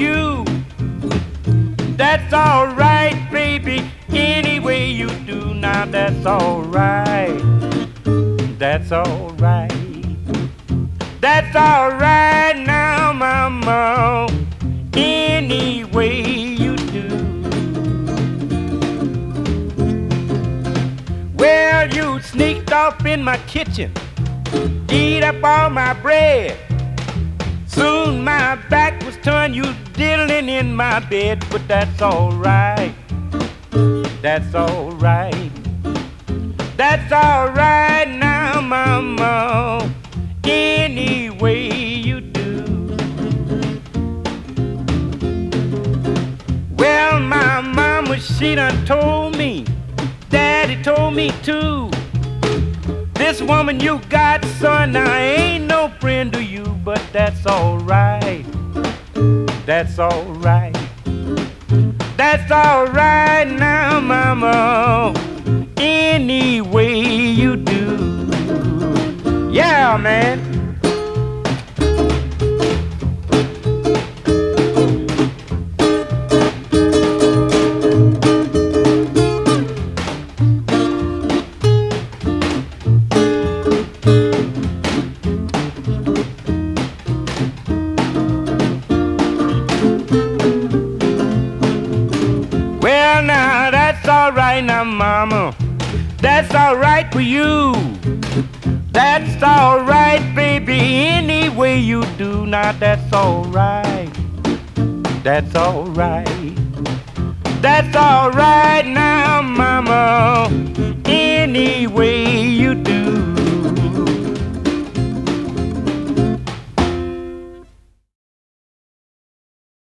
you. That's alright, baby, any way you do. Now that's alright. That's alright. That's alright now, mama, any way you do. Well, you sneaked off in my kitchen, eat up all my bread. Soon my back was turned, you diddling in my bed. But that's alright. That's alright. That's alright now, mama, any way you do. Well, my mama, she done told me, daddy told me too. This woman you got, son, I ain't no friend to you. But that's alright. That's alright. That's alright now, mama, any way you do. Yeah, man. Well, now that's alright now, mama. That's alright for you. That's alright, baby, any way you do. Now that's alright. That's alright. That's alright now.